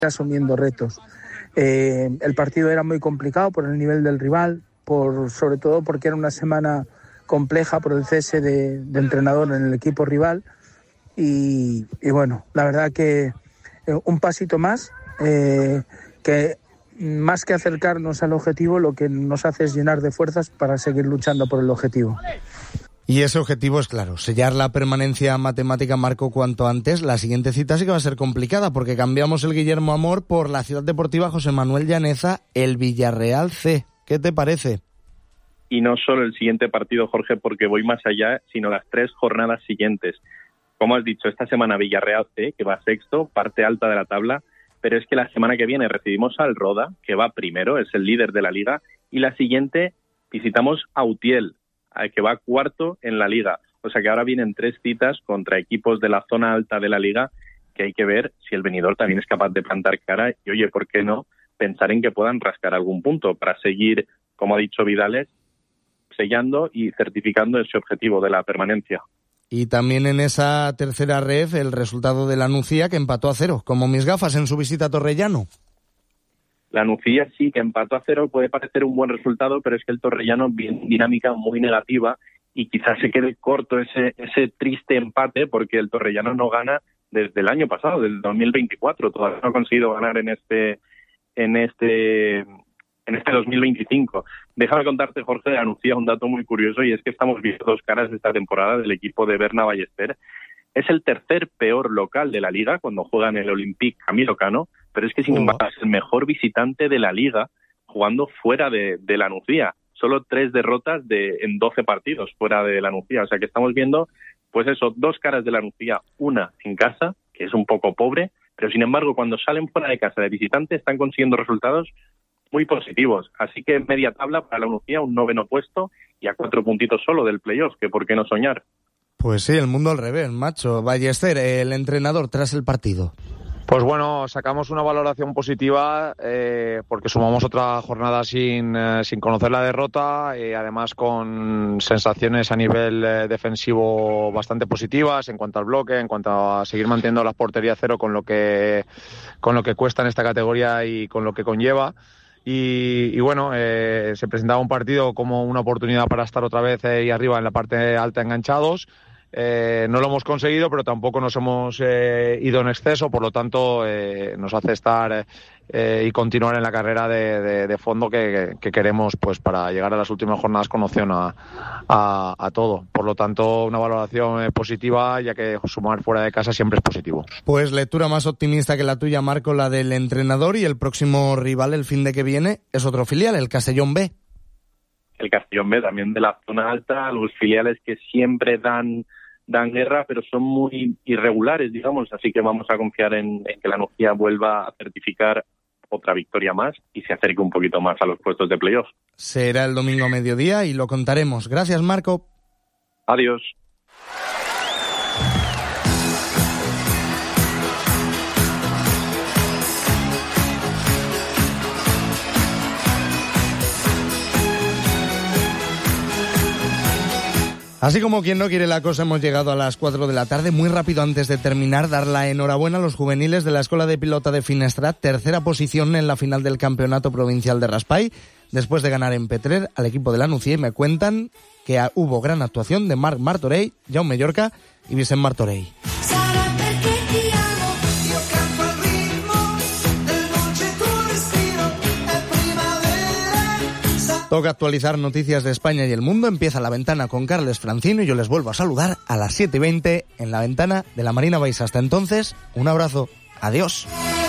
asumiendo retos. El partido era muy complicado por el nivel del rival, sobre todo porque era una semana compleja por el cese de entrenador en el equipo rival y bueno, la verdad que un pasito más, que más que acercarnos al objetivo, lo que nos hace es llenar de fuerzas para seguir luchando por el objetivo. Y ese objetivo es claro, sellar la permanencia matemática, Marco, cuanto antes. La siguiente cita sí que va a ser complicada porque cambiamos el Guillermo Amor por la Ciudad Deportiva José Manuel Llaneza, el Villarreal C. ¿Qué te parece? Y no solo el siguiente partido, Jorge, porque voy más allá, sino las 3 jornadas siguientes. Como has dicho, esta semana Villarreal C, que va sexto, parte alta de la tabla, pero es que la semana que viene recibimos al Roda, que va primero, es el líder de la Liga, y la siguiente visitamos a Utiel, que va cuarto en la Liga. O sea que ahora vienen 3 citas contra equipos de la zona alta de la Liga, que hay que ver si el venidor también es capaz de plantar cara y, oye, ¿por qué no pensar en que puedan rascar algún punto para seguir, como ha dicho Vidales, sellando y certificando ese objetivo de la permanencia? Y también en esa tercera ref el resultado de la Nucía, que empató a 0, como mis gafas en su visita a Torrellano. La Nucía sí que empató a 0, puede parecer un buen resultado, pero es que el Torrellano viene dinámica muy negativa y quizás se quede corto ese triste empate, porque el Torrellano no gana desde el año pasado, del 2024, todavía no ha conseguido ganar en este 2025. Déjame contarte, Jorge, de la Nucía un dato muy curioso, y es que estamos viendo 2 caras de esta temporada del equipo de Berna Ballester. Es el tercer peor local de la Liga cuando juega en el Olympique Camilo Cano, pero es que sin embargo es el mejor visitante de la Liga jugando fuera de la Nucía. Solo 3 derrotas en 12 partidos fuera de la Nucía. O sea que estamos viendo, pues eso, 2 caras de la Nucía, una en casa, que es un poco pobre, pero sin embargo cuando salen fuera de casa de visitante están consiguiendo resultados muy positivos. Así que media tabla para la Nucía, un 9º puesto y a 4 puntitos solo del playoff, que por qué no soñar. Pues sí, el mundo al revés, macho. Ballester, el entrenador tras el partido. Pues bueno, sacamos una valoración positiva porque sumamos otra jornada sin conocer la derrota, además con sensaciones a nivel defensivo bastante positivas en cuanto al bloque, en cuanto a seguir manteniendo las porterías 0 con lo que cuesta en esta categoría y con lo que conlleva. Y bueno, se presentaba un partido como una oportunidad para estar otra vez ahí arriba en la parte alta enganchados. No lo hemos conseguido, pero tampoco nos hemos ido en exceso, por lo tanto nos hace estar y continuar en la carrera de fondo que queremos, pues para llegar a las últimas jornadas con opción a todo. Por lo tanto, una valoración positiva, ya que sumar fuera de casa siempre es positivo. Pues lectura más optimista que la tuya, Marco, la del entrenador, y el próximo rival el fin de que viene es otro filial, el Castellón B. El Castellón B, también de la zona alta, los filiales que siempre dan guerra, pero son muy irregulares, digamos, así que vamos a confiar en que la Nucía vuelva a certificar otra victoria más y se acerque un poquito más a los puestos de playoff. Será el domingo a mediodía y lo contaremos. Gracias, Marco. Adiós. Así como quien no quiere la cosa, hemos llegado a las 4 de la tarde. Muy rápido, antes de terminar, dar la enhorabuena a los juveniles de la Escuela de Pilota de Finestrat, tercera posición en la final del Campeonato Provincial de Raspai, después de ganar en Petrer al equipo de la Nucía, y me cuentan que hubo gran actuación de Marc Martorell, Jaume Llorca y Vicent Martorell. Toca actualizar noticias de España y el mundo. Empieza La Ventana con Carles Francino y yo les vuelvo a saludar a las 7:20 en La Ventana de la Marina Baixa. Hasta entonces, un abrazo. Adiós.